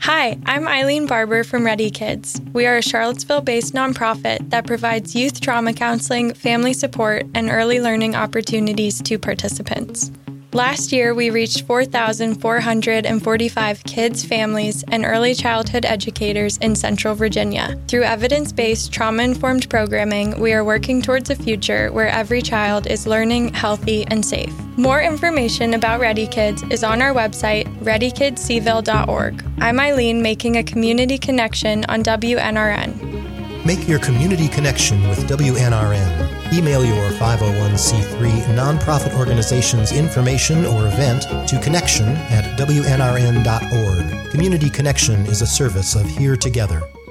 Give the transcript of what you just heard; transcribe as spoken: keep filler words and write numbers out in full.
Hi, I'm Eileen Barber from Ready Kids. We are a Charlottesville-based nonprofit that provides youth trauma counseling, family support, and early learning opportunities to participants. Last year, we reached four thousand four hundred forty-five kids, families, and early childhood educators in Central Virginia. Through evidence-based, trauma-informed programming, we are working towards a future where every child is learning, healthy, and safe. More information about Ready Kids is on our website, ready kids c ville dot org. I'm Eileen, making a community connection on W N R N. Make your community connection with W N R N. Email your five oh one c three nonprofit organization's information or event to connection at w n r n dot org. Community Connection is a service of Here Together.